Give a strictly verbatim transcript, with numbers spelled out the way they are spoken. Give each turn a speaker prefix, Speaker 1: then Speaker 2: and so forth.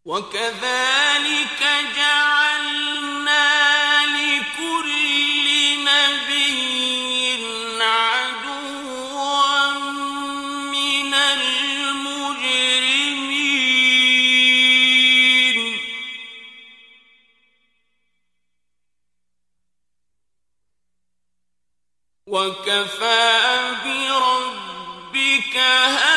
Speaker 1: وَكَذَلِكَ جَعَلْنَا لِكُلِّ نَبِيٍّ عَدُوًّا مِّنَ الْمُجْرِمِينَ وَكَفَىٰ بِرَبِّكَ